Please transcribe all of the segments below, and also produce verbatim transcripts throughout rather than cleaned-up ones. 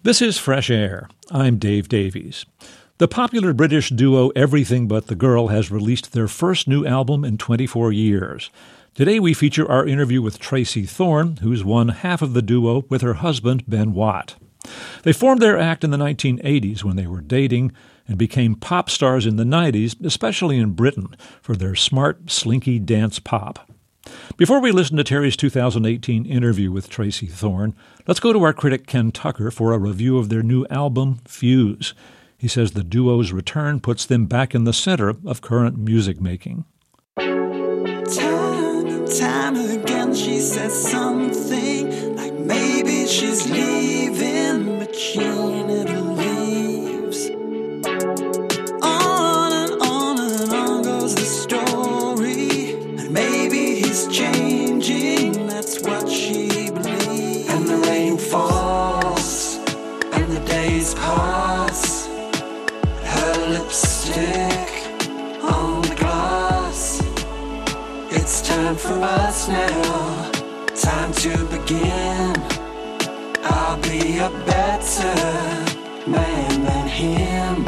This is Fresh Air. I'm Dave Davies. The popular British duo Everything But the Girl has released their first new album in twenty-four years. Today we feature our interview with Tracey Thorn, who's one half of the duo with her husband, Ben Watt. They formed their act in the nineteen eighties when they were dating and became pop stars in the nineties, especially in Britain, for their smart, slinky dance pop. Before we listen to Terry's two thousand eighteen interview with Tracey Thorn, let's go to our critic Ken Tucker for a review of their new album, Fuse. He says the duo's return puts them back in the center of current music making. Time and time again she says something like maybe she's leaving, but she never leaves. On and on and on goes the story, and maybe he's changing, that's what she believes. And the rain falls, and the days pass, her lipstick on the glass. It's time for us now, time to begin. I'll be a better man than him.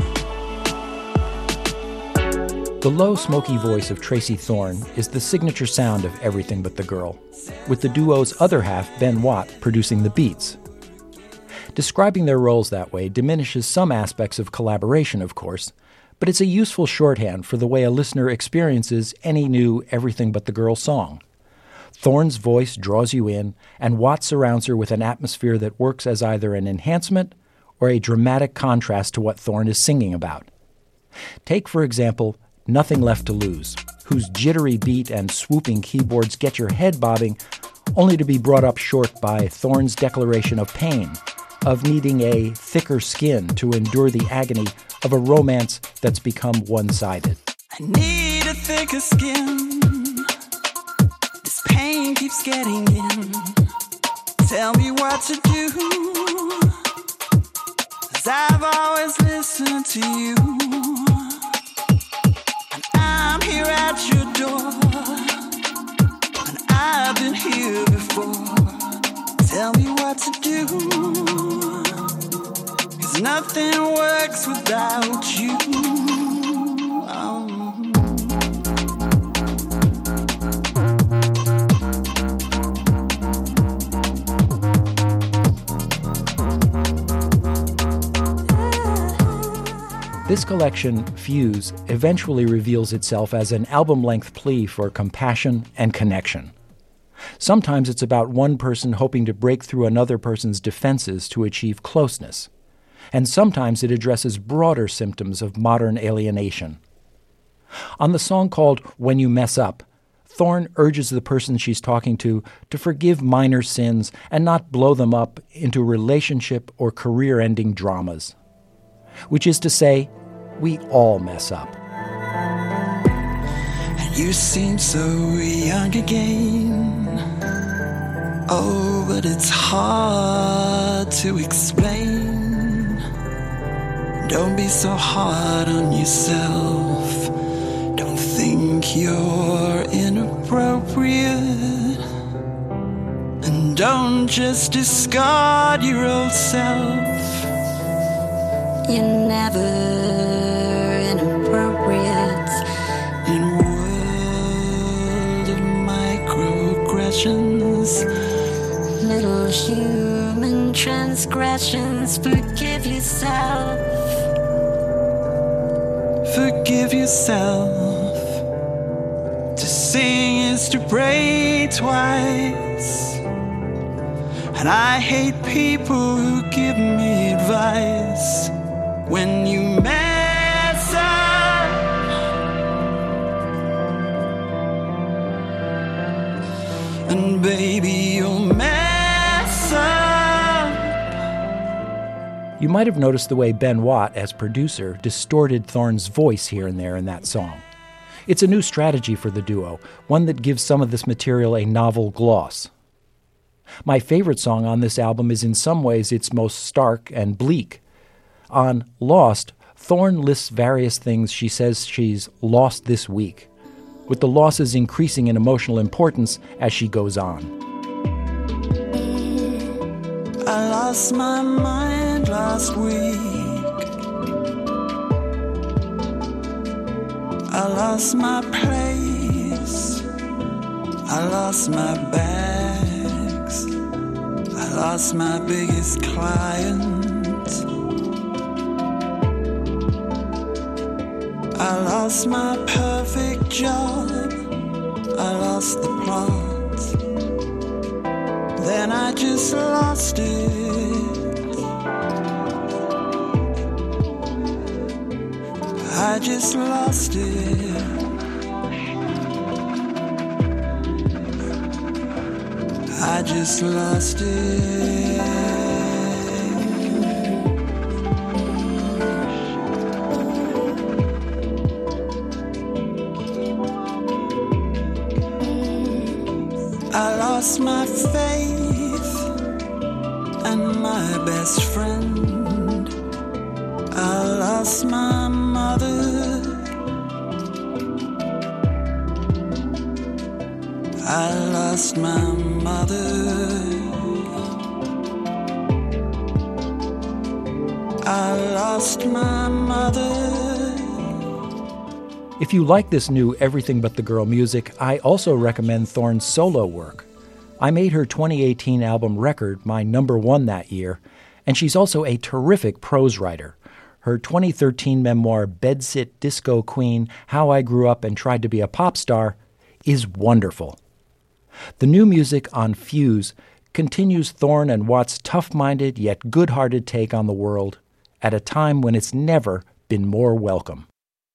The low, smoky voice of Tracey Thorn is the signature sound of Everything But the Girl, with the duo's other half, Ben Watt, producing the beats. Describing their roles that way diminishes some aspects of collaboration, of course, but it's a useful shorthand for the way a listener experiences any new Everything But the Girl song. Thorn's voice draws you in, and Watt surrounds her with an atmosphere that works as either an enhancement or a dramatic contrast to what Thorn is singing about. Take, for example, Nothing Left to Lose, whose jittery beat and swooping keyboards get your head bobbing, only to be brought up short by Thorn's declaration of pain, of needing a thicker skin to endure the agony of a romance that's become one-sided. I need a thicker skin. This pain keeps getting in. Tell me what to do, 'cause I've always listened to you. And I'm here at your door, and I've been here before. Tell me what to do, 'cause nothing works without you. Oh. This collection, Fuse, eventually reveals itself as an album-length plea for compassion and connection. Sometimes it's about one person hoping to break through another person's defenses to achieve closeness. And sometimes it addresses broader symptoms of modern alienation. On the song called When You Mess Up, Thorn urges the person she's talking to to forgive minor sins and not blow them up into relationship or career-ending dramas. Which is to say, we all mess up. And you seem so young again. Oh, but it's hard to explain. Don't be so hard on yourself. Don't think you're inappropriate. And don't just discard your old self. You're never inappropriate. In a world of microaggressions, Little human transgressions, forgive yourself. Forgive yourself. To sing is to pray twice. And I hate people who give me advice. When you mess up, and baby, you'll mess up. You might have noticed the way Ben Watt, as producer, distorted Thorn's voice here and there in that song. It's a new strategy for the duo, one that gives some of this material a novel gloss. My favorite song on this album is in some ways its most stark and bleak. On Lost, Thorn lists various things she says she's lost this week, with the losses increasing in emotional importance as she goes on. I lost my mind last week. I lost my place, I lost my bags, I lost my biggest client, I lost my perfect job, I lost the plot, then I just lost it, I just lost it, I just lost it. I lost my faith and my best friend. I lost my mother. I lost my mother. I lost my mother. If you like this new Everything But the Girl music, I also recommend Thorne's solo work. I made her twenty eighteen album Record my number one that year, and she's also a terrific prose writer. Her twenty thirteen memoir, Bedsit Disco Queen, How I Grew Up and Tried to Be a Pop Star, is wonderful. The new music on Fuse continues Thorne and Watt's tough-minded yet good-hearted take on the world at a time when it's never been more welcome.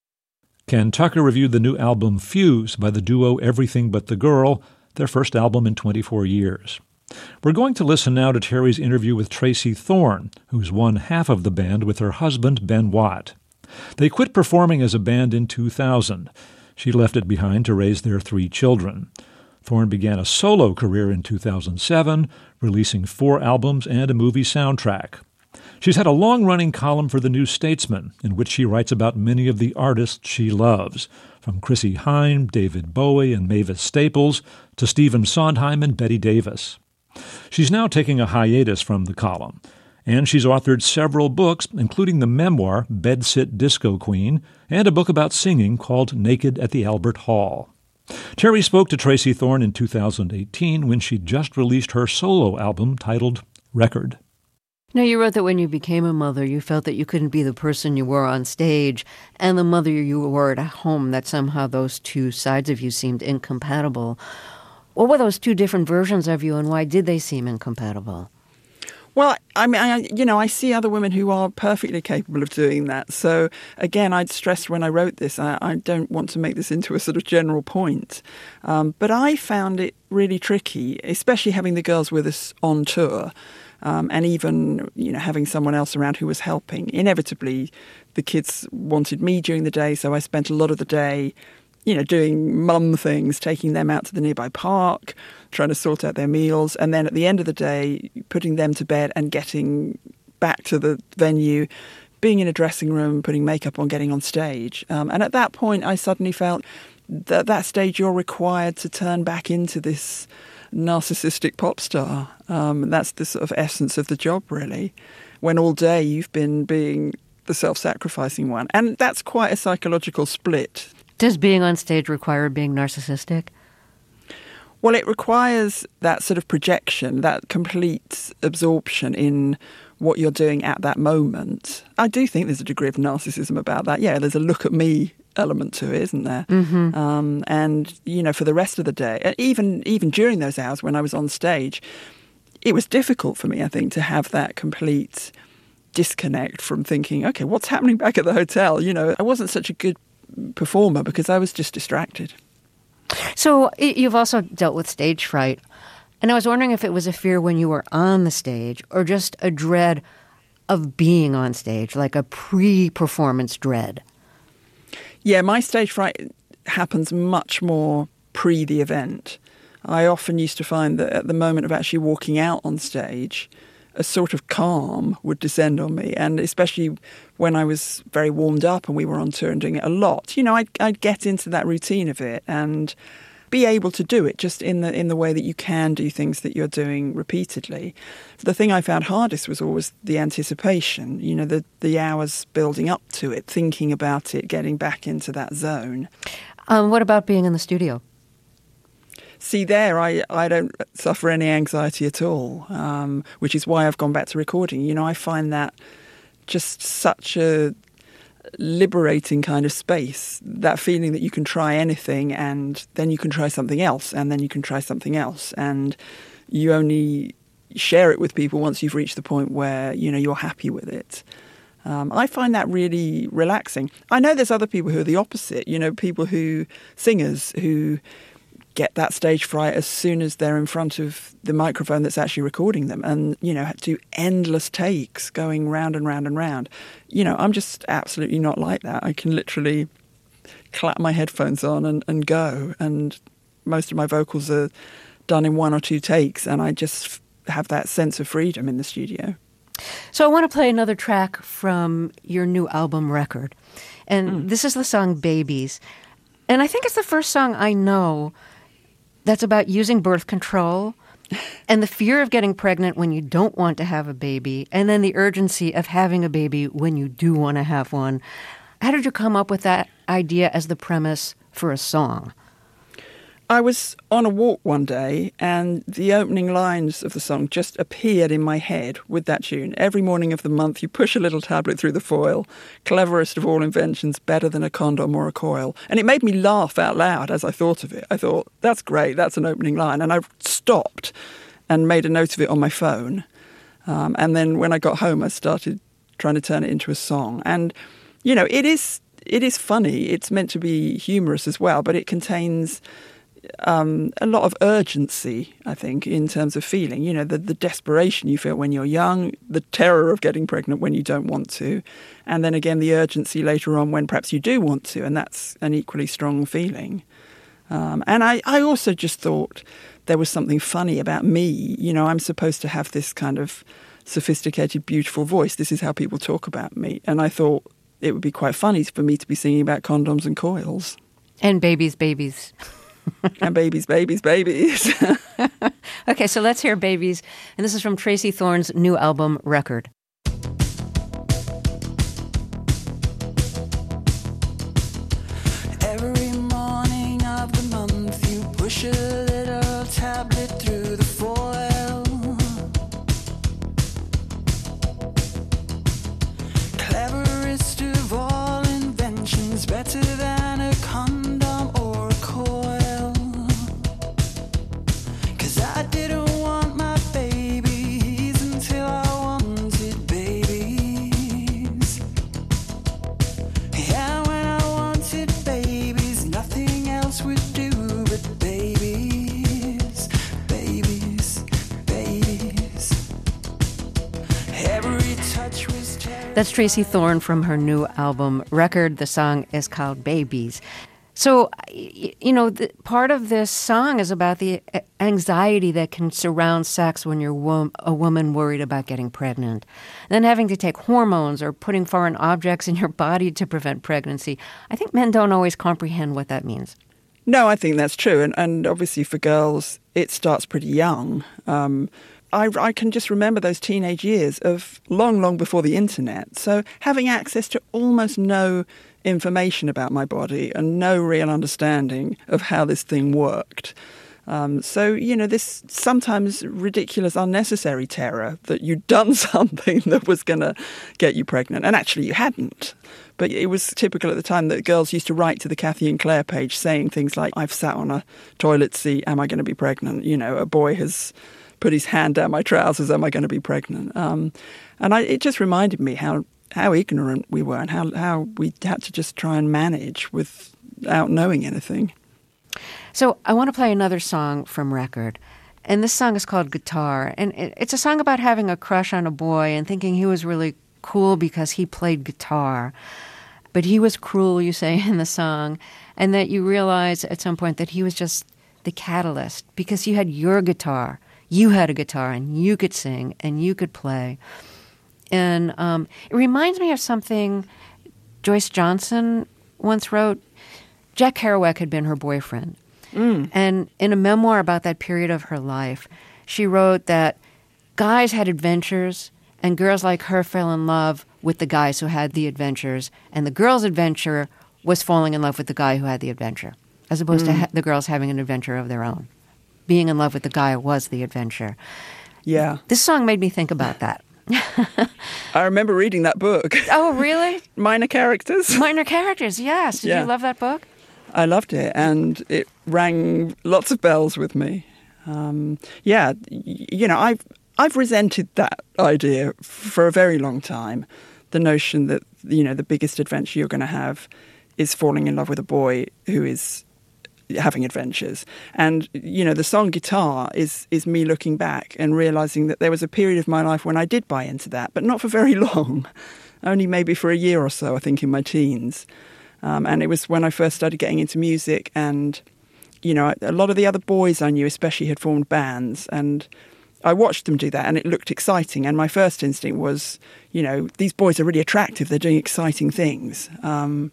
Ken Tucker reviewed the new album Fuse by the duo Everything But the Girl, their first album in twenty-four years. We're going to listen now to Terry's interview with Tracey Thorn, who's one half of the band with her husband, Ben Watt. They quit performing as a band in two thousand. She left it behind to raise their three children. Thorne began a solo career in two thousand seven, releasing four albums and a movie soundtrack. She's had a long-running column for The New Statesman, in which she writes about many of the artists she loves, from Chrissie Hynde, David Bowie, and Mavis Staples, to Stephen Sondheim and Betty Davis. She's now taking a hiatus from the column, and she's authored several books, including the memoir Bedsit Disco Queen, and a book about singing called Naked at the Albert Hall. Terry spoke to Tracey Thorn in two thousand eighteen when she just released her solo album titled Record. Now, you wrote that when you became a mother, you felt that you couldn't be the person you were on stage and the mother you were at home, that somehow those two sides of you seemed incompatible. What were those two different versions of you, and why did they seem incompatible? Well, I mean, I, you know, I see other women who are perfectly capable of doing that. So, again, I'd stressed when I wrote this, I, I don't want to make this into a sort of general point. Um, but I found it really tricky, especially having the girls with us on tour. Um, and even, you know, having someone else around who was helping. Inevitably, the kids wanted me during the day, so I spent a lot of the day, you know, doing mum things, taking them out to the nearby park, trying to sort out their meals, and then at the end of the day, putting them to bed and getting back to the venue, being in a dressing room, putting makeup on, getting on stage. Um, and at that point, I suddenly felt that at that stage you're required to turn back into this narcissistic pop star. Um, that's the sort of essence of the job, really, when all day you've been being the self-sacrificing one. And that's quite a psychological split. Does being on stage require being narcissistic? Well, it requires that sort of projection, that complete absorption in what you're doing at that moment. I do think there's a degree of narcissism about that. Yeah, there's a look at me element to it, isn't there? Mm-hmm. Um, and, you know, for the rest of the day, even even during those hours when I was on stage, it was difficult for me, I think, to have that complete disconnect from thinking, okay, what's happening back at the hotel? You know, I wasn't such a good performer because I was just distracted. So you've also dealt with stage fright. And I was wondering if it was a fear when you were on the stage or just a dread of being on stage, like a pre-performance dread. Yeah, my stage fright happens much more pre the event. I often used to find that at the moment of actually walking out on stage, a sort of calm would descend on me. And especially when I was very warmed up and we were on tour and doing it a lot, you know, I'd, I'd get into that routine of it. And be able to do it just in the in the way that you can do things that you're doing repeatedly. The thing I found hardest was always the anticipation, you know, the, the hours building up to it, thinking about it, getting back into that zone. Um, what about being in the studio? See, there, I, I don't suffer any anxiety at all, um, which is why I've gone back to recording. You know, I find that just such a liberating kind of space, that feeling that you can try anything and then you can try something else and then you can try something else. And you only share it with people once you've reached the point where, you know, you're happy with it. Um, I find that really relaxing. I know there's other people who are the opposite, you know, people who, singers who get that stage fright as soon as they're in front of the microphone that's actually recording them and, you know, do endless takes going round and round and round. You know, I'm just absolutely not like that. I can literally clap my headphones on and, and go. And most of my vocals are done in one or two takes and I just have that sense of freedom in the studio. So I want to play another track from your new album, Record. And mm. this is the song Babies. And I think it's the first song I know that's about using birth control and the fear of getting pregnant when you don't want to have a baby, and then the urgency of having a baby when you do want to have one. How did you come up with that idea as the premise for a song? I was on a walk one day and the opening lines of the song just appeared in my head with that tune. Every morning of the month you push a little tablet through the foil. Cleverest of all inventions, better than a condom or a coil. And it made me laugh out loud as I thought of it. I thought, that's great, that's an opening line. And I stopped and made a note of it on my phone. Um, and then when I got home, I started trying to turn it into a song. And, you know, it is it is funny. It's meant to be humorous as well, but it contains Um, a lot of urgency, I think, in terms of feeling, you know, the, the desperation you feel when you're young, the terror of getting pregnant when you don't want to, and then again the urgency later on when perhaps you do want to, and that's an equally strong feeling. Um, and I, I also just thought there was something funny about me. You know, I'm supposed to have this kind of sophisticated, beautiful voice. This is how people talk about me. And I thought it would be quite funny for me to be singing about condoms and coils. And babies, babies. And babies, babies, babies. Okay, so let's hear Babies. And this is from Tracey Thorn's new album, Record. Every morning of the month you push a little tablet through the foil. Cleverest of all inventions, better than a condom or a coil. I didn't want my babies until I wanted babies. Yeah, when I wanted babies, nothing else would do but babies, babies, babies. Every touch was terrible. That's Tracey Thorn from her new album, Record. The song is called Babies. So, you know, the, part of this song is about the anxiety that can surround sex when you're wo- a woman worried about getting pregnant. Then having to take hormones or putting foreign objects in your body to prevent pregnancy. I think men don't always comprehend what that means. No, I think that's true. And, and obviously for girls, it starts pretty young. Um, I, I can just remember those teenage years of long, long before the internet. So having access to almost no information about my body and no real understanding of how this thing worked. Um, so, you know, this sometimes ridiculous, unnecessary terror that you'd done something that was going to get you pregnant. And actually you hadn't. But it was typical at the time that girls used to write to the Kathy and Claire page saying things like, I've sat on a toilet seat, am I going to be pregnant? You know, a boy has put his hand down my trousers, am I going to be pregnant? Um, and I, it just reminded me how how ignorant we were and how, how we had to just try and manage without knowing anything. So I want to play another song from Record. And this song is called Guitar. And it's a song about having a crush on a boy and thinking he was really cool because he played guitar. But he was cruel, you say in the song. And that you realize at some point that he was just the catalyst because you had your guitar. You had a guitar and you could sing and you could play. And um, it reminds me of something Joyce Johnson once wrote. Jack Kerouac had been her boyfriend. Mm. And in a memoir about that period of her life, she wrote that guys had adventures and girls like her fell in love with the guys who had the adventures, and the girl's adventure was falling in love with the guy who had the adventure, as opposed mm. to ha- the girls having an adventure of their own. Being in love with the guy was the adventure. Yeah. This song made me think about that. I remember reading that book. Oh, really? Minor Characters. Minor Characters, yes. Did Yeah. you love that book? I loved it, and it rang lots of bells with me. Um, yeah, y- you know, I've I've resented that idea for a very long time. The notion that, you know, the biggest adventure you're going to have is falling in love with a boy who is having adventures. And, you know, the song Guitar is is me looking back and realising that there was a period of my life when I did buy into that, but not for very long. Only maybe for a year or so, I think, in my teens. Um, and it was when I first started getting into music, and, you know, a lot of the other boys I knew especially had formed bands, and I watched them do that, and it looked exciting. And my first instinct was, you know, these boys are really attractive. They're doing exciting things. Um,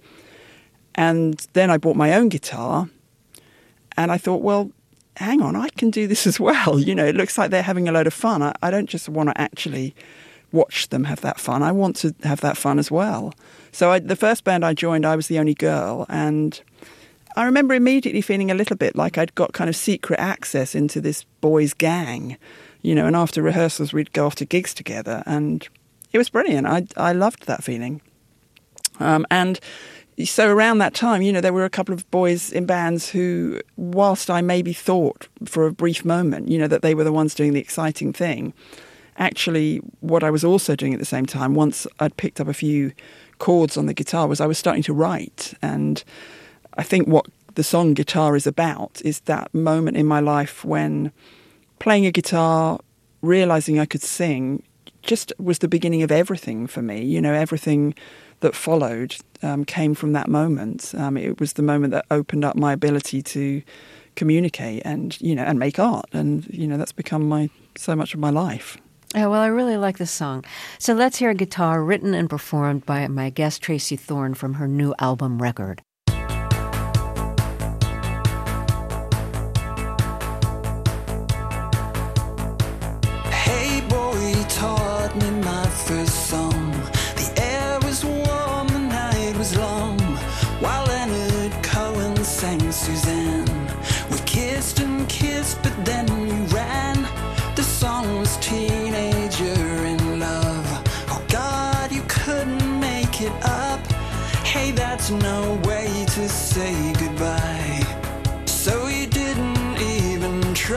and then I bought my own guitar, and I thought, well, hang on, I can do this as well. You know, it looks like they're having a load of fun. I, I don't just want to actually watch them have that fun. I want to have that fun as well. So I, the first band I joined, I was the only girl, and I remember immediately feeling a little bit like I'd got kind of secret access into this boys' gang, you know, and after rehearsals we'd go off to gigs together, and it was brilliant. I, I loved that feeling. Um, and so around that time, you know, there were a couple of boys in bands who, whilst I maybe thought for a brief moment, you know, that they were the ones doing the exciting thing, actually what I was also doing at the same time, once I'd picked up a few chords on the guitar, was I was starting to write. And I think what the song Guitar is about is that moment in my life when playing a guitar, realising I could sing, just was the beginning of everything for me. You know, everything that followed um, came from that moment. Um, it was the moment that opened up my ability to communicate and, you know, and make art. And, you know, that's become my so much of my life. Oh, well, I really like this song. So let's hear a guitar written and performed by my guest Tracey Thorn from her new album, Record. Hey boy, you taught me my first song. The air was warm, the night was long, while Leonard Cohen sang Suzanne. We kissed and kissed, but then we ran. The song was Teenager in Love. Oh God, you couldn't make it up. Hey, that's no way to say goodbye. So you didn't even try.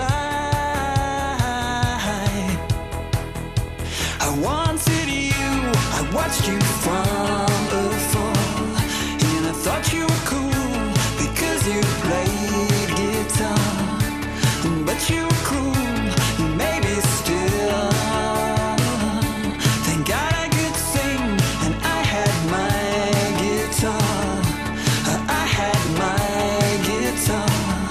I wanted you, I watched you from afar, and I thought you were cool because you played guitar. But you were cruel, you maybe still. Thank God I could sing, and I had my guitar. I had my guitar.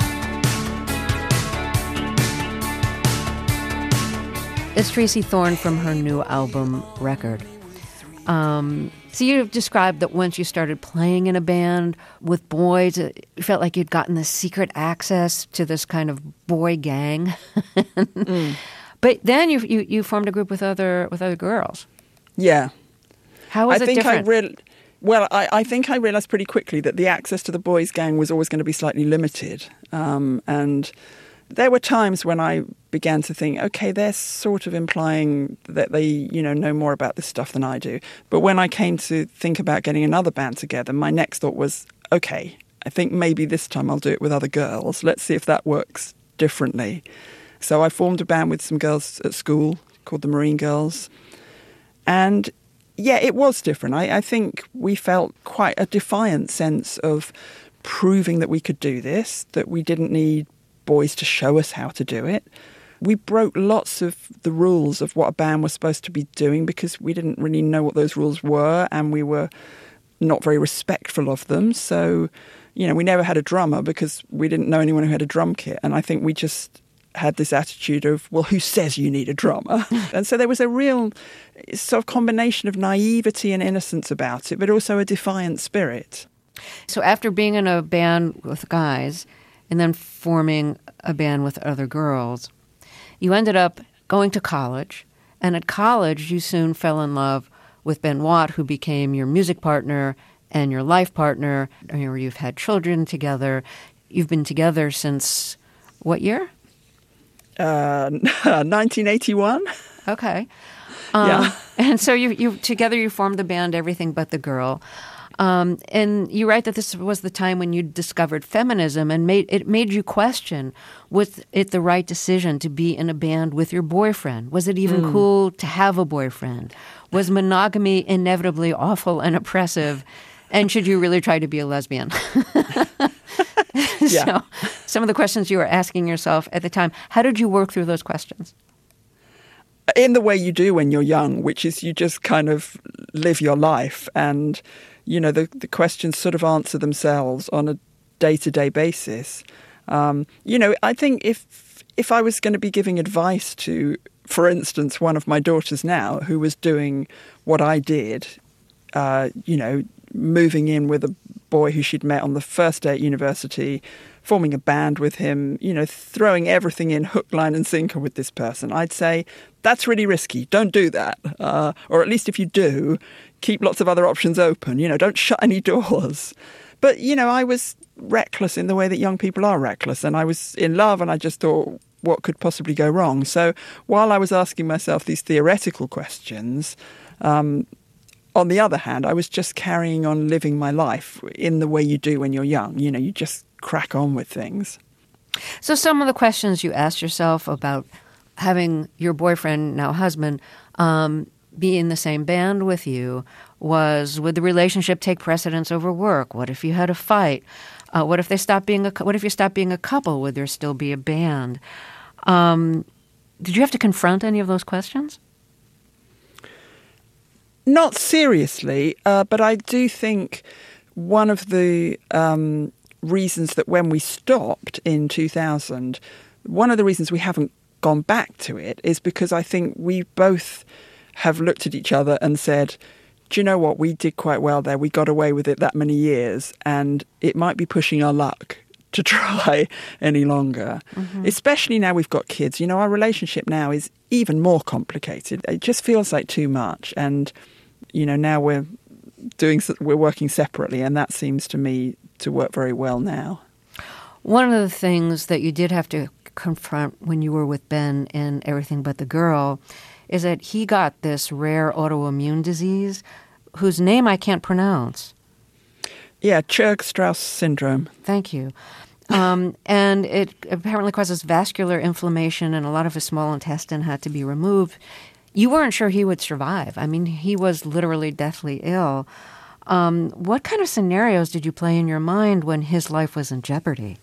It's Tracey Thorn from her new album, Record. Um, so you described that once you started playing in a band with boys, it felt like you'd gotten this secret access to this kind of boy gang. mm. But then you, you you formed a group with other with other girls. Yeah. How was I it think different? I real, well, I, I think I realised pretty quickly that the access to the boys' gang was always going to be slightly limited. Um, and there were times when I began to think, okay, they're sort of implying that they, you know, know more about this stuff than I do. But when I came to think about getting another band together, my next thought was, okay, I think maybe this time I'll do it with other girls. Let's see if that works differently. So I formed a band with some girls at school called the Marine Girls. And yeah, it was different. I, I think we felt quite a defiant sense of proving that we could do this, that we didn't need boys to show us how to do it. We broke lots of the rules of what a band was supposed to be doing because we didn't really know what those rules were, and we were not very respectful of them. So, you know, we never had a drummer because we didn't know anyone who had a drum kit. And I think we just had this attitude of, well, who says you need a drummer? And so there was a real sort of combination of naivety and innocence about it, but also a defiant spirit. So after being in a band with guys, and then forming a band with other girls. You ended up going to college, and at college you soon fell in love with Ben Watt, who became your music partner and your life partner, or you've had children together. You've been together since what year? Uh, nineteen eighty-one. Okay. Um, Yeah. And so you, you together you formed the band Everything But the Girl. Um, and you write that this was the time when you discovered feminism, and made it made you question, was it the right decision to be in a band with your boyfriend? Was it even cool to have a boyfriend? Was monogamy inevitably awful and oppressive? And should you really try to be a lesbian? Yeah. So some of the questions you were asking yourself at the time, how did you work through those questions? In the way you do when you're young, which is you just kind of live your life, and you know the the questions sort of answer themselves on a day-to-day basis. Um, you know, I think if if I was going to be giving advice to, for instance, one of my daughters now who was doing what I did, uh, you know, moving in with a boy who she'd met on the first day at university, forming a band with him, you know, throwing everything in hook, line and sinker with this person, I'd say, that's really risky. Don't do that. Uh, or at least if you do, keep lots of other options open. You know, don't shut any doors. But, you know, I was reckless in the way that young people are reckless. And I was in love, and I just thought, what could possibly go wrong? So while I was asking myself these theoretical questions, um, on the other hand, I was just carrying on living my life in the way you do when you're young. You know, you just crack on with things. So some of the questions you asked yourself about having your boyfriend, now husband, um, be in the same band with you was, would the relationship take precedence over work? What if you had a fight? Uh, what if they stopped being a, what if you stopped being a couple? Would there still be a band? Um, did you have to confront any of those questions? Not seriously, uh, but I do think one of the um, reasons that when we stopped in two thousand, one of the reasons we haven't gone back to it is because I think we both have looked at each other and said, do you know what, we did quite well there. We got away with it that many years, and it might be pushing our luck to try any longer, mm-hmm. especially now we've got kids. You know, our relationship now is even more complicated. It just feels like too much. And, you know, now we're doing, we're working separately, and that seems to me to work very well now. One of the things that you did have to confront when you were with Ben in Everything But the Girl is that he got this rare autoimmune disease whose name I can't pronounce. Yeah, Churg-Strauss syndrome. Thank you. Um, and it apparently causes vascular inflammation, and a lot of his small intestine had to be removed. You weren't sure he would survive. I mean, he was literally deathly ill. Um, what kind of scenarios did you play in your mind when his life was in jeopardy?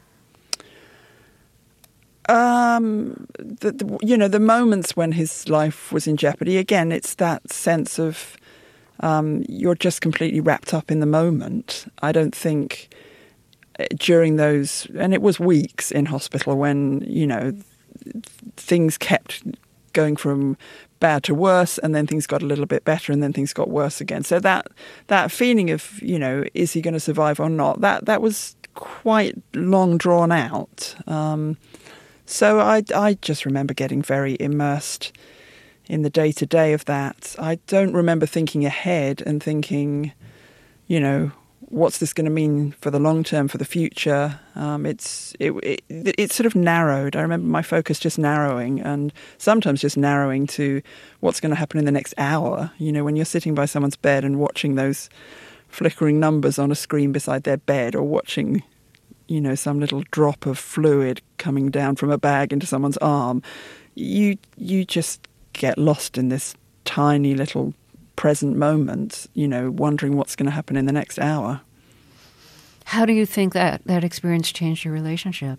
Um, the, the, you know, the moments when his life was in jeopardy, again, it's that sense of um, you're just completely wrapped up in the moment. I don't think during those, and it was weeks in hospital when, you know, things kept going from bad to worse, and then things got a little bit better, and then things got worse again. So that that feeling of, you know, is he going to survive or not, that that was quite long drawn out. Um, so I, I just remember getting very immersed in the day-to-day of that. I don't remember thinking ahead and thinking, you know, what's this going to mean for the long term, for the future? Um, it's it, it it sort of narrowed. I remember my focus just narrowing, and sometimes just narrowing to what's going to happen in the next hour. You know, when you're sitting by someone's bed and watching those flickering numbers on a screen beside their bed, or watching, you know, some little drop of fluid coming down from a bag into someone's arm, you you just get lost in this tiny little present moment, you know, wondering what's going to happen in the next hour. How do you think that that experience changed your relationship?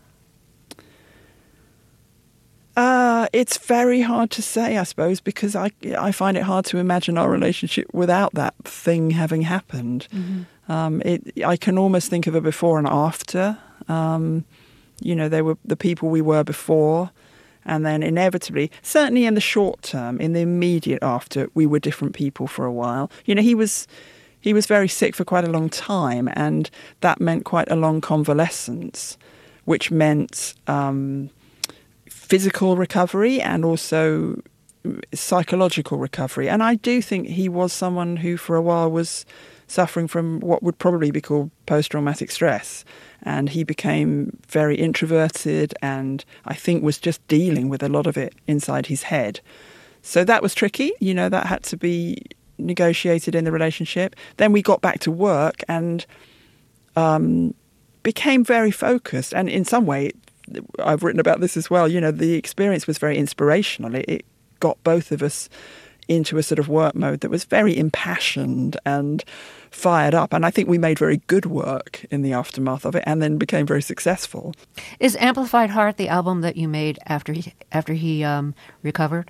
Uh, it's very hard to say, I suppose, because I I find it hard to imagine our relationship without that thing having happened. Mm-hmm. Um, it I can almost think of a before and after. Um, you know, they were the people we were before. And then inevitably, certainly in the short term, in the immediate after, we were different people for a while. You know, he was he was very sick for quite a long time, and that meant quite a long convalescence, which meant um, physical recovery and also psychological recovery. And I do think he was someone who for a while was suffering from what would probably be called post-traumatic stress. And he became very introverted and I think was just dealing with a lot of it inside his head. So that was tricky. You know, that had to be negotiated in the relationship. Then we got back to work and um, became very focused. And in some way, I've written about this as well, you know, the experience was very inspirational. It, it got both of us into a sort of work mode that was very impassioned and fired up. And I think we made very good work in the aftermath of it and then became very successful. Is Amplified Heart the album that you made after he, after he um, recovered?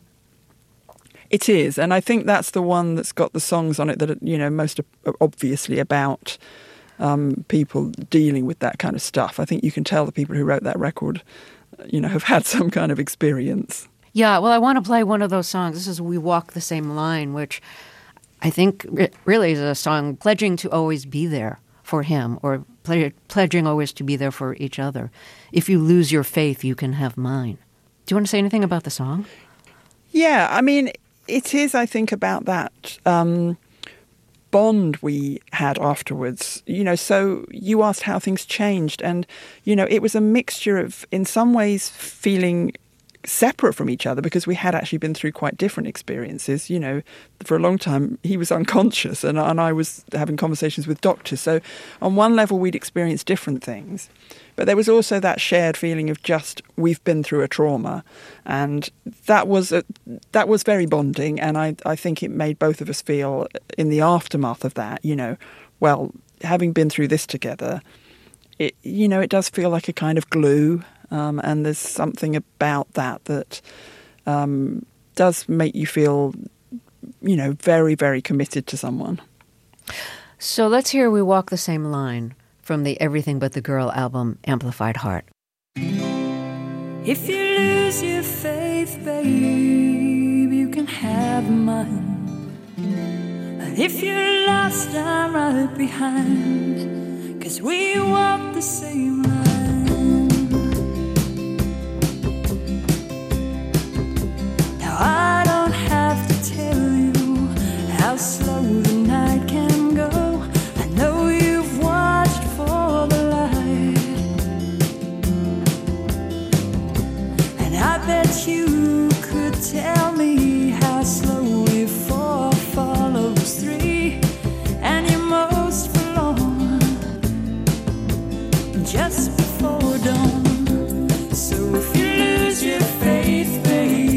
It is. And I think that's the one that's got the songs on it that are, you know, most obviously about um, people dealing with that kind of stuff. I think you can tell the people who wrote that record, you know, have had some kind of experience. Yeah, well, I want to play one of those songs. This is We Walk the Same Line, which I think really is a song pledging to always be there for him, or ple- pledging always to be there for each other. If you lose your faith, you can have mine. Do you want to say anything about the song? Yeah, I mean, it is, I think, about that um, bond we had afterwards. You know, so you asked how things changed, and, you know, it was a mixture of, in some ways, feeling separate from each other because we had actually been through quite different experiences. You know, for a long time he was unconscious and, and I was having conversations with doctors. So on one level we'd experienced different things. But there was also that shared feeling of just we've been through a trauma, and that was a, that was very bonding. And I, I think it made both of us feel in the aftermath of that, you know, well, having been through this together, it, you know, it does feel like a kind of glue. Um, and there's something about that that um, does make you feel, you know, very, very committed to someone. So let's hear We Walk the Same Line from the Everything But the Girl album, Amplified Heart. If you lose your faith, babe, you can have mine. And if you're lost, I'm right behind, 'cause we walk the same line. I don't have to tell you how slow the night can go. I know you've watched for the light, and I bet you could tell me how slowly four follows three, and you're most forlorn just before dawn. So if you lose your faith, babe,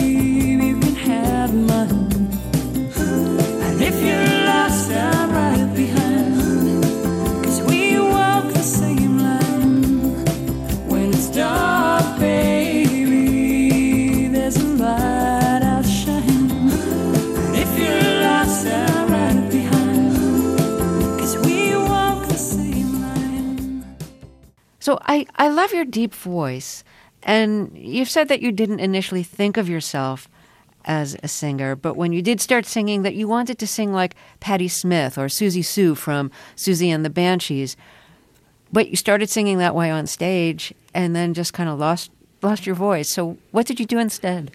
if you're lost, I'm right behind, 'cause we walk the same line. When it's dark, baby, there's a light I'll shine. And if you're lost, I'm right behind, 'cause we walk the same line. So I, I love your deep voice, and you've said that you didn't initially think of yourself as a singer, but when you did start singing, that you wanted to sing like Patti Smith or Susie Sue from Susie and the Banshees, but you started singing that way on stage and then just kind of lost lost your voice. So what did you do instead?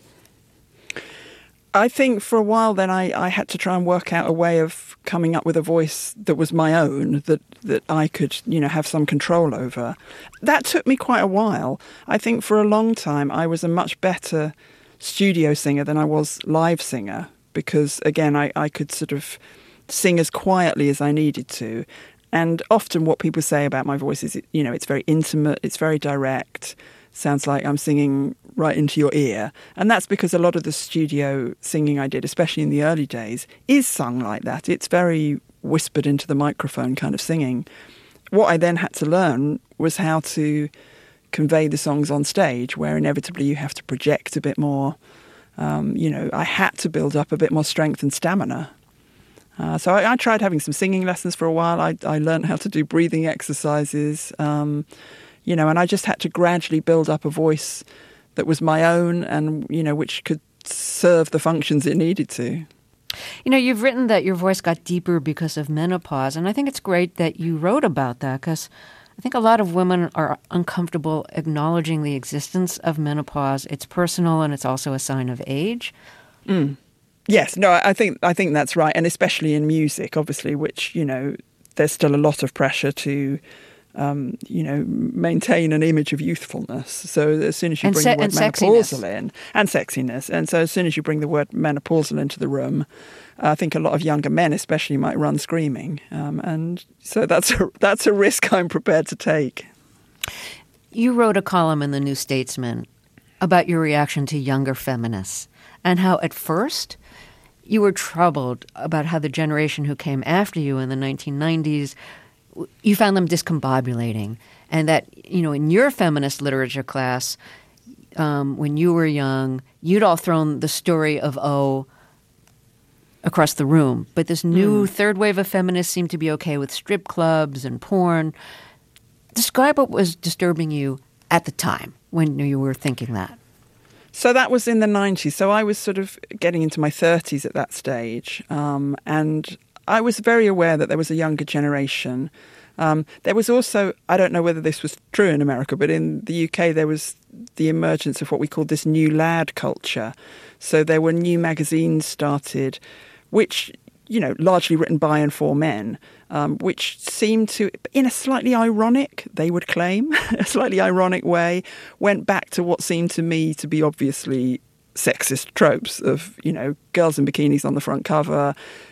I think for a while then I, I had to try and work out a way of coming up with a voice that was my own, that, that I could, you know, have some control over. That took me quite a while. I think for a long time I was a much better studio singer than I was live singer, because again I, I could sort of sing as quietly as I needed to, and often what people say about my voice is, you know, it's very intimate, it's very direct, sounds like I'm singing right into your ear, and that's because a lot of the studio singing I did, especially in the early days, is sung like that. It's very whispered into the microphone kind of singing. What I then had to learn was how to convey the songs on stage, where inevitably you have to project a bit more. Um, you know, I had to build up a bit more strength and stamina. Uh, so I, I tried having some singing lessons for a while. I, I learned how to do breathing exercises, um, you know, and I just had to gradually build up a voice that was my own and, you know, which could serve the functions it needed to. You know, you've written that your voice got deeper because of menopause, and I think it's great that you wrote about that because I think a lot of women are uncomfortable acknowledging the existence of menopause. It's personal and it's also a sign of age. Mm. Yes, no, I think I think that's right, and especially in music, obviously, which, you know, there's still a lot of pressure to, um, you know, maintain an image of youthfulness. So as soon as you and bring se- the word and menopausal sexiness. in, and sexiness, and so as soon as you bring the word menopausal into the room, I think a lot of younger men especially might run screaming. Um, and so that's a, that's a risk I'm prepared to take. You wrote a column in the New Statesman about your reaction to younger feminists and how at first you were troubled about how the generation who came after you in the nineteen nineties, you found them discombobulating. And that, you know, in your feminist literature class, um, when you were young, you'd all thrown the story of O across the room. But this new mm. third wave of feminists seemed to be okay with strip clubs and porn. Describe what was disturbing you at the time when you were thinking that. So that was in the nineties. So I was sort of getting into my thirties at that stage. Um, and I was very aware that there was a younger generation. Um, there was also, I don't know whether this was true in America, but in the U K there was the emergence of what we called this new lad culture. So there were new magazines started, which, you know, largely written by and for men, um, which seemed to, in a slightly ironic, they would claim, a slightly ironic way, went back to what seemed to me to be obviously sexist tropes of, you know, girls in bikinis on the front cover,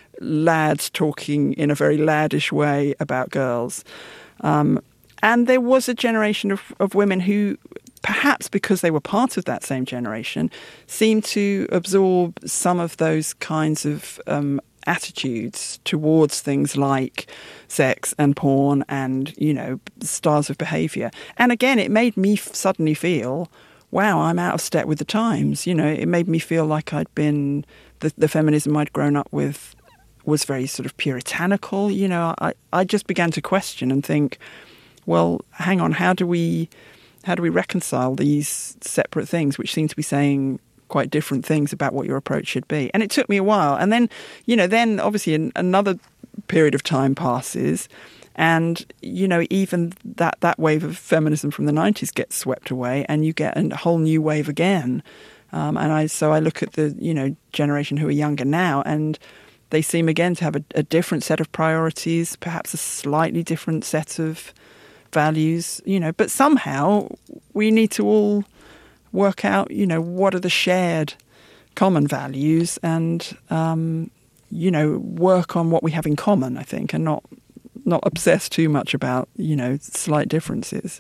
lads talking in a very laddish way about girls. Um, and there was a generation of, of women who, perhaps because they were part of that same generation, seemed to absorb some of those kinds of um, attitudes towards things like sex and porn and, you know, styles of behaviour. And again, it made me f- suddenly feel, wow, I'm out of step with the times. You know, it made me feel like I'd been, the, the feminism I'd grown up with was very sort of puritanical. You know, I, I just began to question and think, well, hang on, how do we how do we reconcile these separate things which seem to be saying quite different things about what your approach should be? And it took me a while. And then, you know, then obviously an, another period of time passes and, you know, even that, that wave of feminism from the nineties gets swept away and you get a whole new wave again. Um, and I so I look at the, you know, generation who are younger now and they seem again to have a, a different set of priorities, perhaps a slightly different set of values, you know, but somehow we need to all work out, you know, what are the shared common values and, um, you know, work on what we have in common, I think, and not not obsess too much about, you know, slight differences.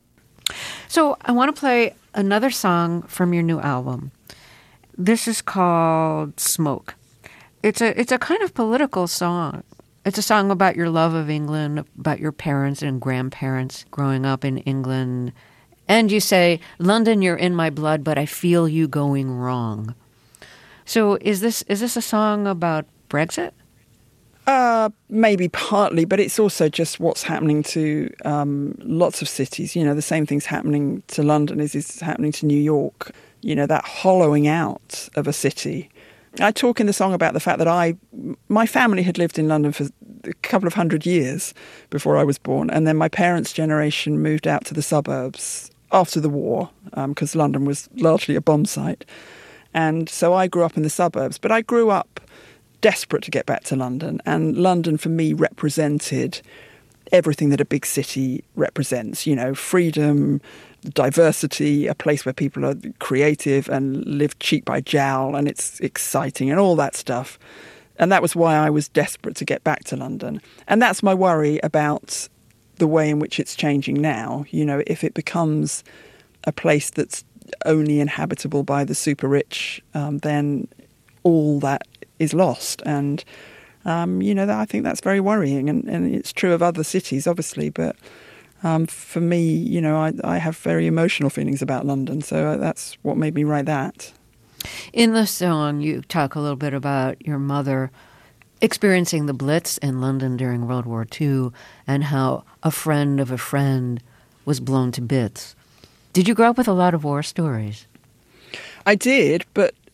So I want to play another song from your new album. This is called Smoke. It's a it's a kind of political song. It's a song about your love of England, about your parents and grandparents growing up in England. And you say, London, you're in my blood, but I feel you going wrong. So is this is this a song about Brexit? Uh, maybe partly, but it's also just what's happening to um, lots of cities. You know, the same thing's happening to London as is happening to New York. You know, that hollowing out of a city. I talk in the song about the fact that I, my family had lived in London for a couple of hundred years before I was born. And then my parents' generation moved out to the suburbs after the war, because um, London was largely a bomb site. And so I grew up in the suburbs, but I grew up desperate to get back to London. And London, for me, represented everything that a big city represents, you know, freedom, diversity, a place where people are creative and live cheek by jowl and it's exciting and all that stuff. And that was why I was desperate to get back to London. And that's my worry about the way in which it's changing now. You know, if it becomes a place that's only inhabitable by the super rich, um, then all that is lost. And, um, you know, I think that's very worrying. And, and it's true of other cities, obviously, but Um, for me, you know, I, I have very emotional feelings about London, so that's what made me write that. In the song, you talk a little bit about your mother experiencing the Blitz in London during World War Two and how a friend of a friend was blown to bits. Did you grow up with a lot of war stories? I did, but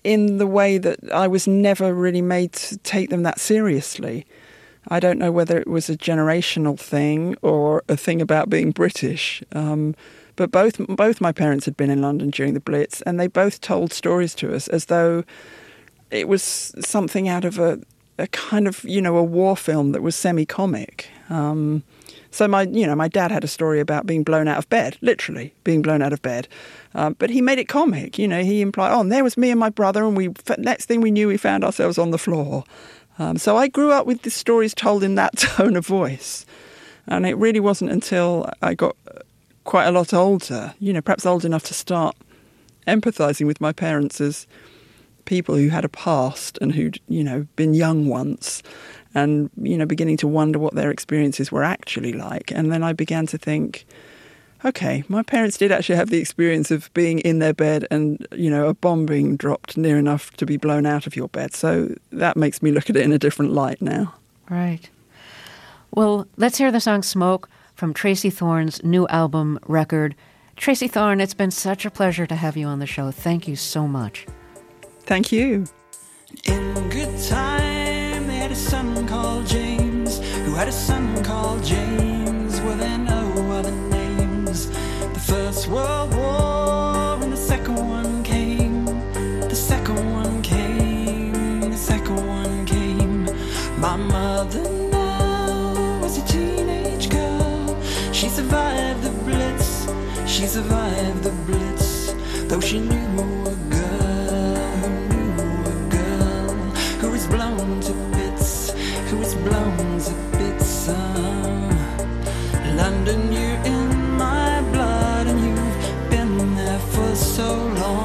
in the way that I was never really made to take them that seriously. I don't know whether it was a generational thing or a thing about being British, um, but both both my parents had been in London during the Blitz, and they both told stories to us as though it was something out of a, a kind of, you know, a war film that was semi-comic. Um, so my, you know, my dad had a story about being blown out of bed, literally being blown out of bed, um, but he made it comic. You know, he implied, oh, and there was me and my brother, and we next thing we knew, we found ourselves on the floor. Um, so I grew up with the stories told in that tone of voice. And it really wasn't until I got quite a lot older, you know, perhaps old enough to start empathising with my parents as people who had a past and who'd, you know, been young once and, you know, beginning to wonder what their experiences were actually like. And then I began to think, okay, my parents did actually have the experience of being in their bed and, you know, a bomb being dropped near enough to be blown out of your bed. So that makes me look at it in a different light now. Right. Well, let's hear the song Smoke from Tracey Thorn's new album, Record. Tracey Thorn, it's been such a pleasure to have you on the show. Thank you so much. Thank you. In good time, they had a son called James, who had a son called James, with no other names. The First World War and the second one came. The second one came. The second one came. My mother now was a teenage girl. She survived the Blitz. She survived the Blitz, though she knew a girl who knew a girl who was blown to bits, who was blown to bits. Uh, London, you're in my blood, and you've been there for so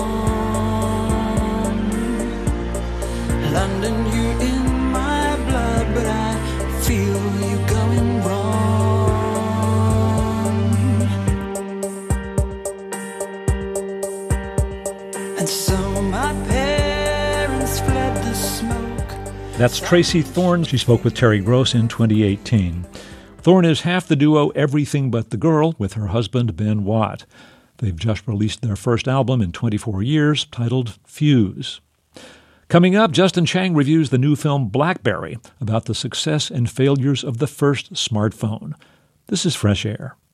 long. London, you're in my blood, but I feel you going wrong. And so my parents fled the smoke. That's Tracey Thorn. She spoke with Terry Gross in twenty eighteen. Thorn is half the duo Everything But the Girl with her husband Ben Watt. They've just released their first album in twenty-four years, titled Fuse. Coming up, Justin Chang reviews the new film BlackBerry about the success and failures of the first smartphone. This is Fresh Air.